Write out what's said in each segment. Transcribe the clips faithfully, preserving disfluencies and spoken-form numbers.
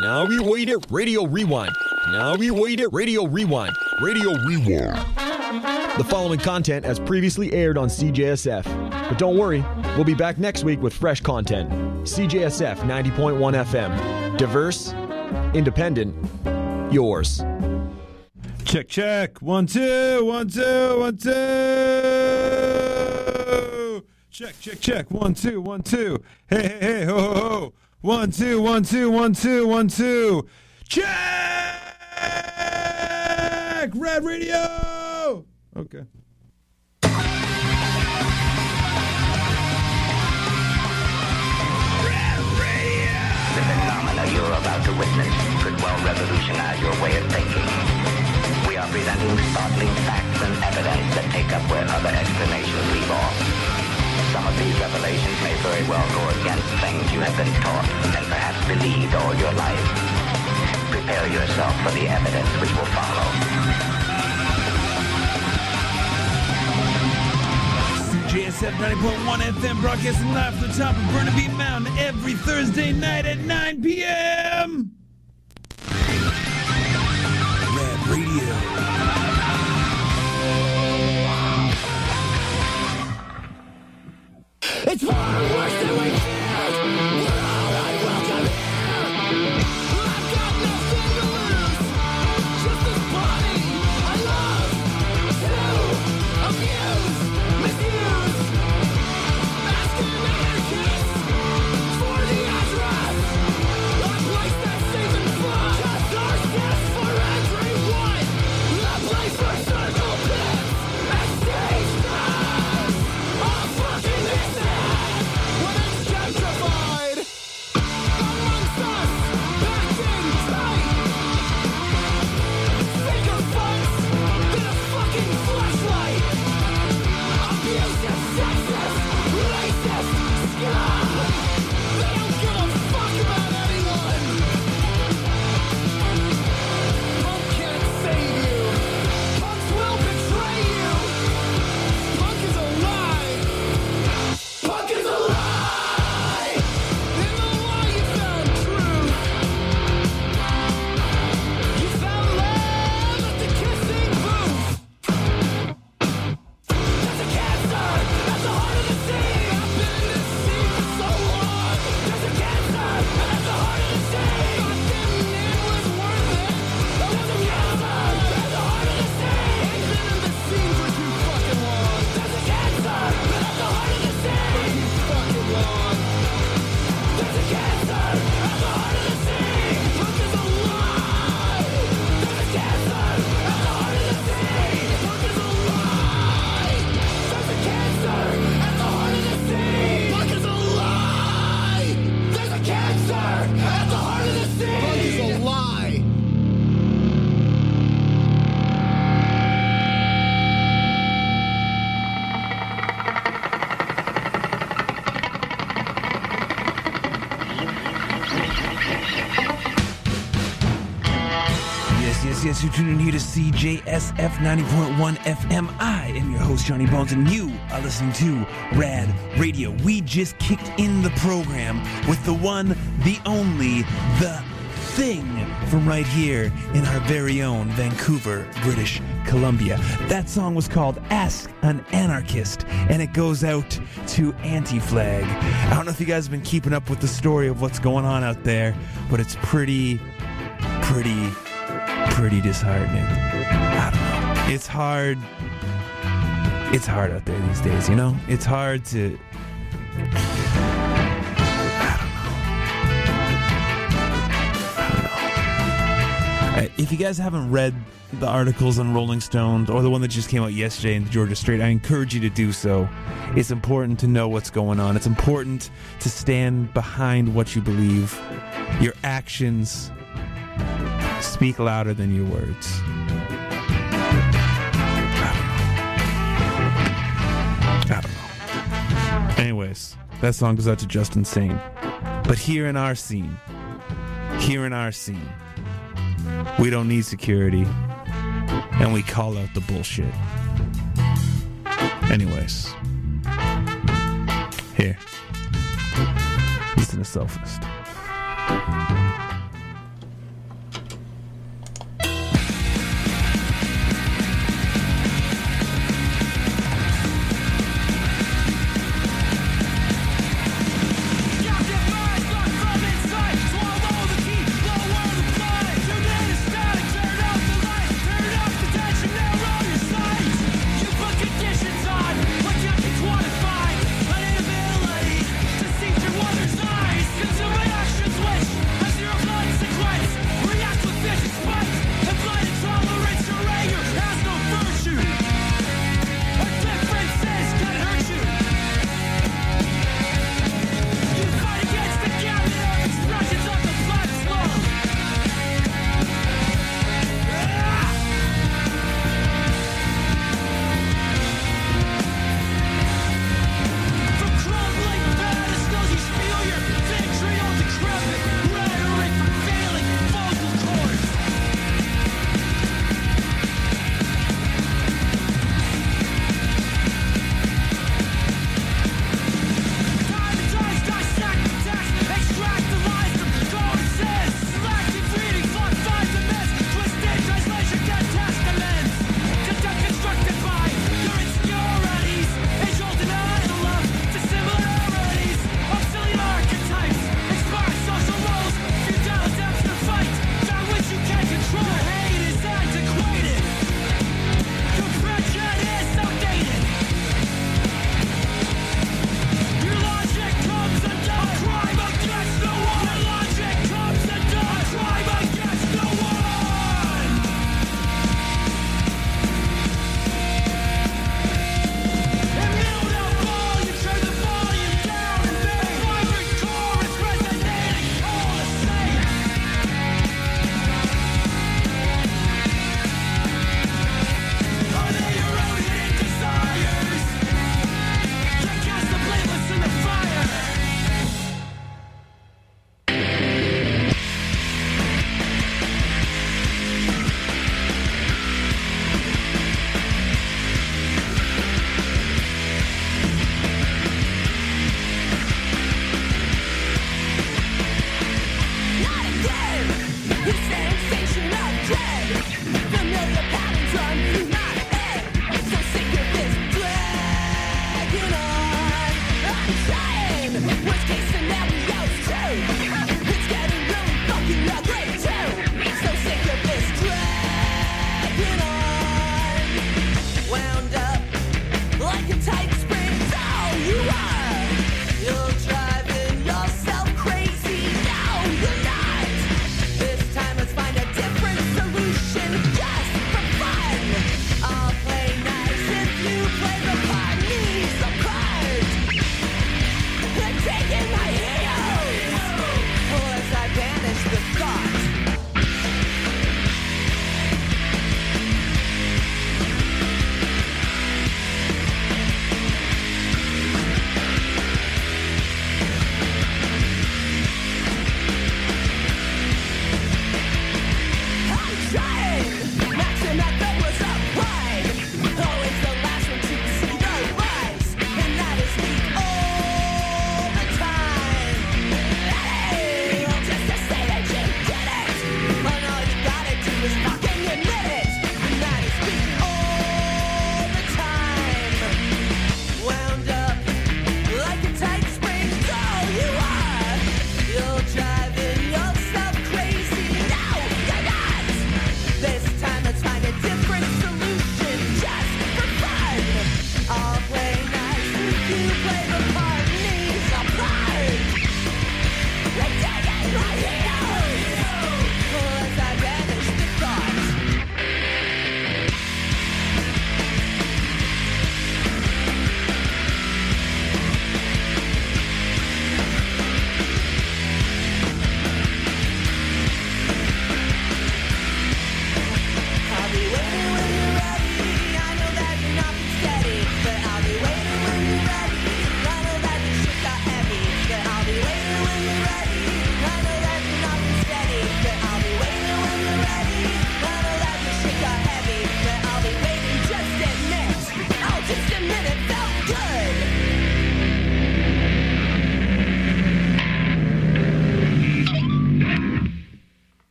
Now we wait it, Radio Rewind. Now we wait it, Radio Rewind. Radio Rewind. The following content as previously aired on C J S F. But don't worry, we'll be back next week with fresh content. C J S F ninety point one F M. Diverse, independent, yours. Check, check. One, two, one, two, one, two. Check, check, check. One, two, one, two. Hey, hey, hey, ho, ho, ho. One, two, one, two, one, two, one, two. Check! Rad Radio! Okay. The phenomena you're about to witness could well revolutionize your way of thinking. We are presenting startling facts and evidence that take up where other explanations leave off. Some of these revelations may very well go against things you have been taught and perhaps believed all your life. Prepare yourself for the evidence which will follow. C J S F ninety point one F M broadcasting live from the top of Burnaby Mountain every Thursday night at nine p.m. Rad Radio. It's far worse than we feared. We're all unwelcome here. I've got nothing to lose. Just this body I love to abuse, misuse. Asking anarchists for the address. A place that's safe and fun. Catharsis for everyone. A place for circle pits and stage fright. A fucking insane when it's gentrified. Amongst us, packing tight. Finger fights in a fucking flashlight. Abusive, sexist, racist scum. They don't give a fuck about anyone. Punk can't save you. Punks will betray you. Punk is a lie. Punk is a lie. In the lie you found truth. You found love at the kissing booth. There's a cancer at the heart of the sea. I've been in this scene for so long. There's a cancer at the heart of the sea. Thought getting in was worth it. There's a cancer at the heart of the sea. Ain't been in this scene for too fucking long. There's a cancer at the heart of the sea. For too fucking long. There's a cancer at the heart of the sea. Punk is a lie. There's a cancer at the heart of the sea. Punk is a lie. There's a cancer at the heart of the sea. Punk is a lie. There's a cancer at the heart of the sea. Punk is a lie. Yes, yes, yes, you're tuning in here to C J S F ninety point one F M. I am your host, Johnny Bones, and you are listening to Rad Radio. We just kicked in the program with the one, the only, the thing from right here in our very own Vancouver, British Columbia. That song was called Ask an Anarchist, and it goes out to Anti-Flag. I don't know if you guys have been keeping up with the story of what's going on out there, but it's pretty, pretty... pretty disheartening. I don't know. It's hard. It's hard out there these days, you know? It's hard to... I don't know. I don't know. Uh, If you guys haven't read the articles on Rolling Stone, or the one that just came out yesterday in the Georgia Straight, I encourage you to do so. It's important to know what's going on. It's important to stand behind what you believe. Your actions speak louder than your words. I don't know. I don't know. Anyways, that song goes out to Justin Sane. But here in our scene, here in our scene, we don't need security, and we call out the bullshit. Anyways, here, listen to Sophist.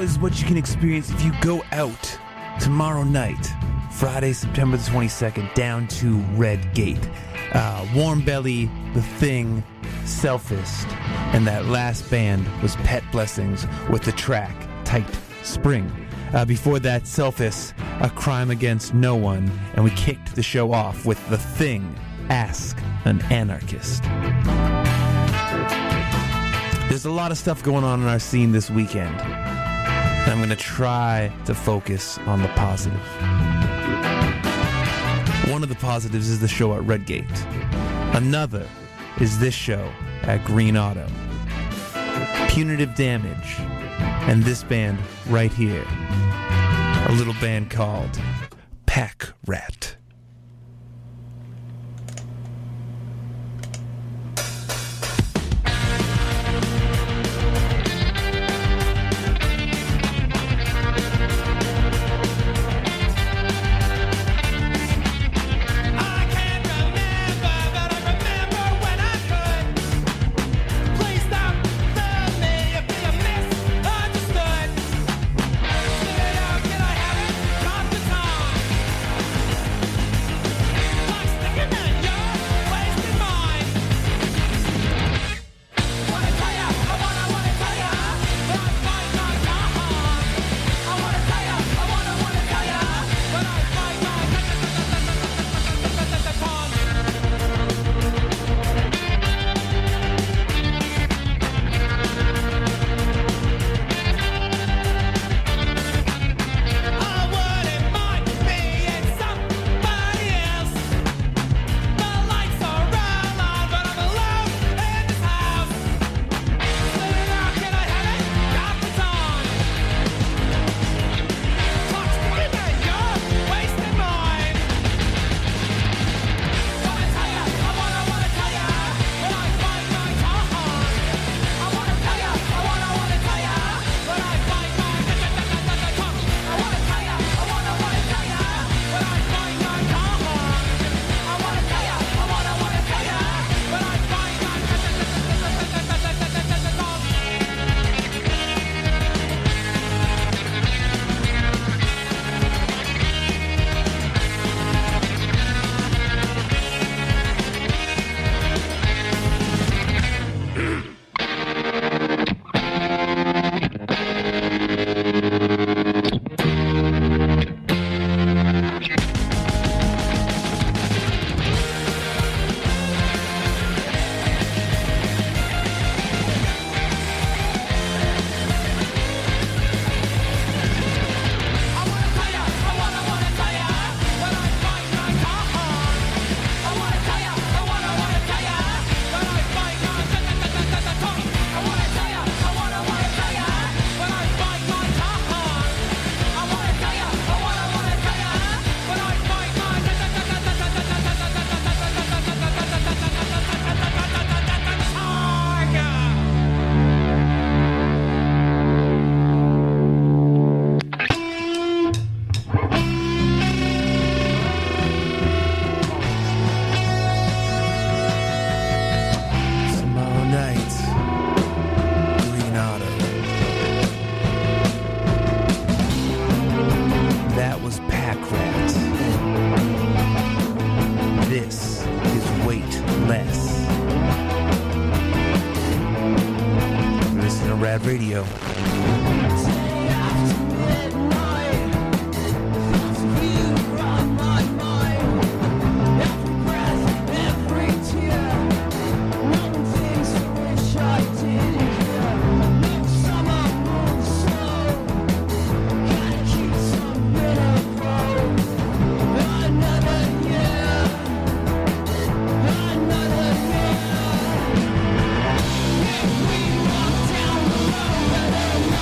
is what you can experience if you go out tomorrow night, Friday, September the twenty-second, down to Red Gate. Uh, Warm Belly, The Thing, Selfist, and that last band was Pet Blessings with the track Tight Spring. Uh, before that, Selfist, A Crime Against No One, and we kicked the show off with The Thing, Ask an Anarchist. There's a lot of stuff going on in our scene this weekend, and I'm going to try to focus on the positive. One of the positives is the show at Red Gate. Another is this show at Green Auto. Punitive Damage, and this band right here, a little band called Pack Rat. Radio. Down the road,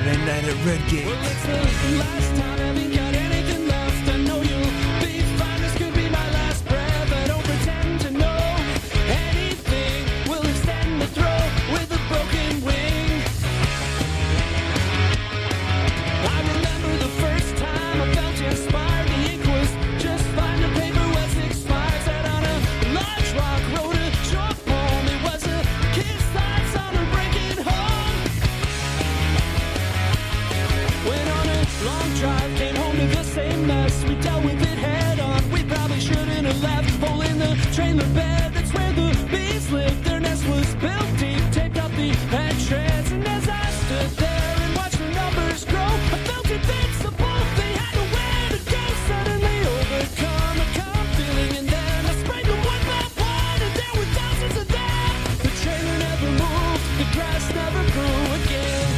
Saturday night at Redgate. Well, it's the last time, haven't got anything left. I know you'll be fine, this could be my last breath. I don't pretend to know anything. We'll extend the throw with a broken wing. I remember the first time I felt inspired. The ink was just fine, the paper was expired. Sat on a large rock, wrote a short poem. It was a kid's thoughts on a breaking home. Went on a long drive, came home to the same mess. We dealt with it head on. We probably shouldn't have left. Hole in the trailer bed, that's where the bees lived. Their nest was built deep, taped up the entrance. And as I stood there and watched the numbers grow, I felt invincible. They had nowhere to go. Suddenly overcome a calm feeling, and then I sprayed them one by one, and there were thousands of them. The trailer never moved, the grass never grew again.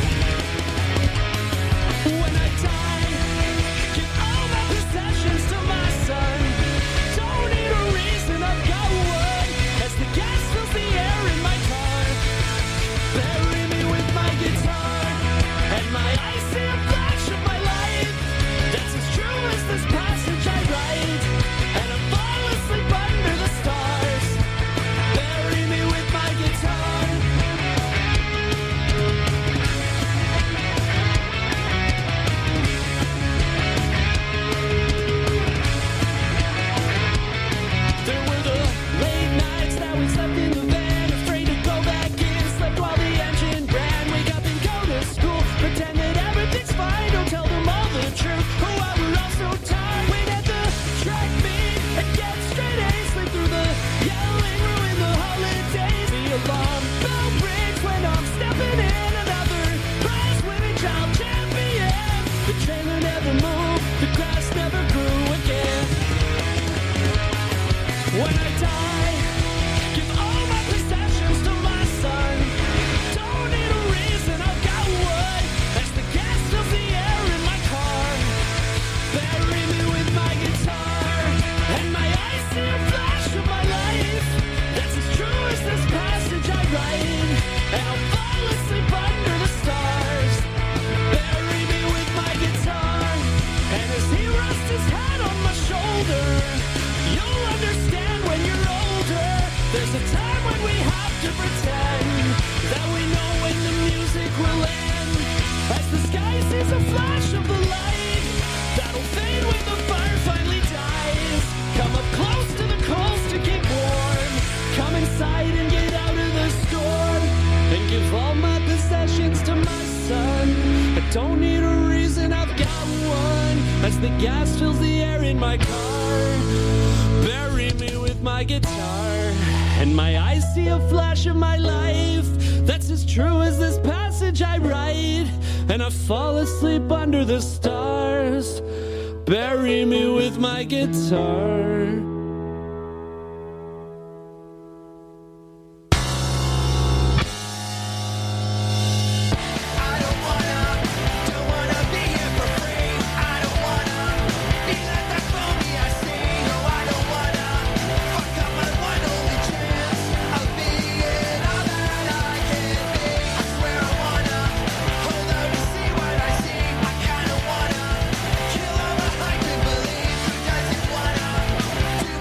When I die, give all my possessions to my son. Don't need a reason, I've got one. As the gas fills the air in my car, bury me with my guitar and my icy flash of my life. That's as true as this passage I write, and I fall asleep under the stars. Bury me with my guitar. There were the late nights that we slept in the van, afraid to go back in, slept while the engine ran. Wake up and go to school, pretend that everything's fine, don't tell them all the truth. Oh, I we're all so tired. Wait at the track meet and get straight A's, sleep through the yelling, ruin the holidays. The alarm bell rings when I'm stepping in, another prize winning child champion. The trailer never moved, the grass never grew again. When I die, give all my possessions to my son. Don't need a reason, I've got one. As the gas fills the air in my car, bury me with my guitar and my icy flash of my life. That's as true as this passage I write, and I'll fall asleep under the stars. Bury me with my guitar, and as he rests his head on my shoulder, you'll understand when you're older. There's a time when we have to pretend that we know when the music will end. As the sky sees a flash of the light that'll fade when the fire finally dies. Come up close to the coals to keep warm. Come inside and get out of the storm. And give all my possessions to my son. I don't need a reason, I've got one. As the gas fills the air in my car, bury me with my guitar and my eyes see a flash of my life. That's as true as this passage I write, and I fall asleep under the stars. Bury me with my guitar. Kill all the hype and believe. Who doesn't wanna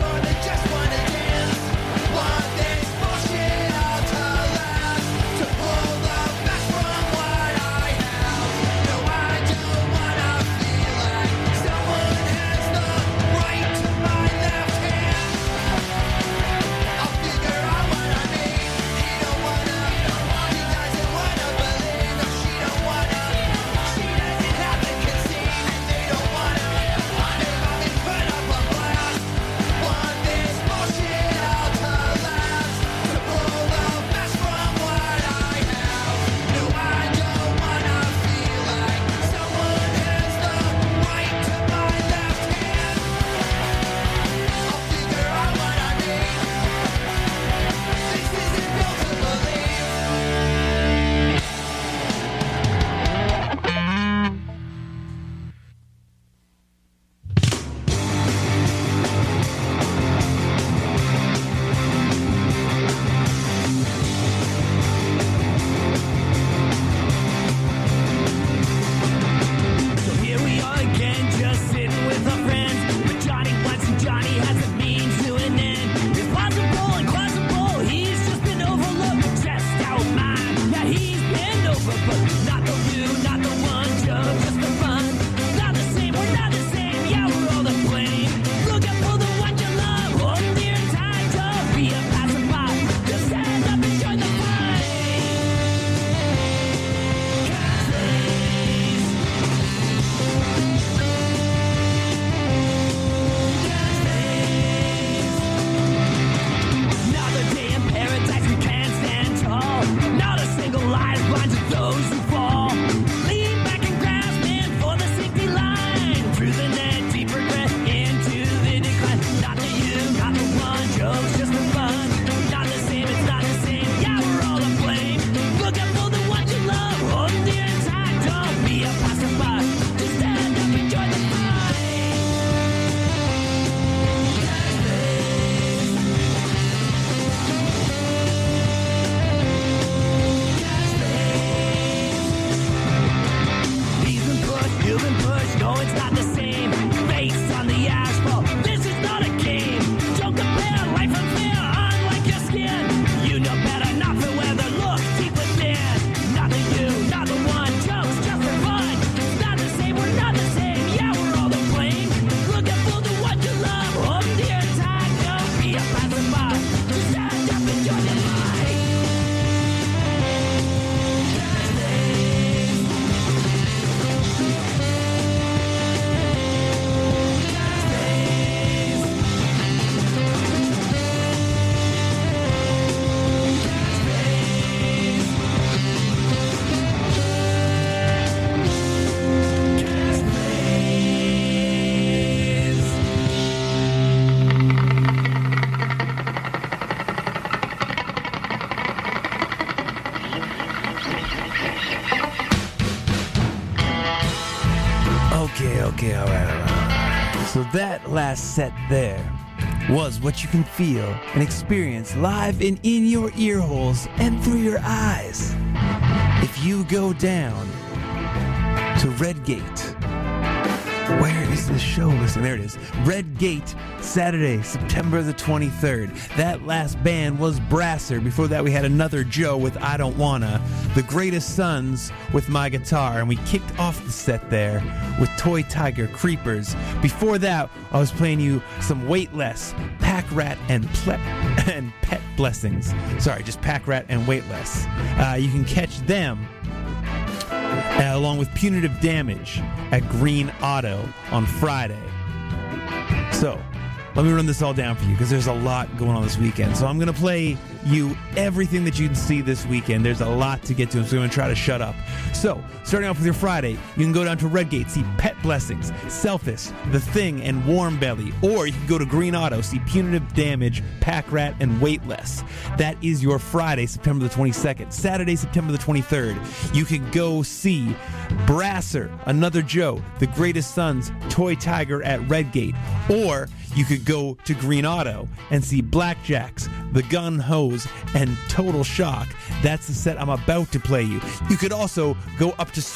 Okay, okay, all right, all right, all right. So that last set there was what you can feel and experience live and in your ear holes and through your eyes if you go down to Redgate. Where is this show? Listen, there it is. Redgate, Saturday, September the twenty-third. That last band was Brasser. Before that, we had Another Joe with I Don't Wanna. The Greatest Sons with My Guitar. And we kicked off the set there with Toy Tiger, Creepers. Before that, I was playing you some Weightless, Pack Rat, and, Ple- and Pet Blessings. Sorry, just Pack Rat and Weightless. Uh, you can catch them Uh, along with Punitive Damage at Green Auto on Friday. So, let me run this all down for you because there's a lot going on this weekend. So I'm going to play you everything that you can see this weekend. There's a lot to get to, so I'm going to try to shut up. So, starting off with your Friday, you can go down to Redgate, see Pet Blessings, Selfish, The Thing, and Warm Belly. Or you can go to Green Auto, see Punitive Damage, Pack Rat, and Weightless. That is your Friday, September the twenty-second. Saturday, September the twenty-third, you can go see Brasser, Another Joe, The Greatest Sons, Toy Tiger at Redgate. Or you could go to Green Auto and see Blackjacks, The Gun Hose, and Total Shock. That's the set I'm about to play you. You could also go up to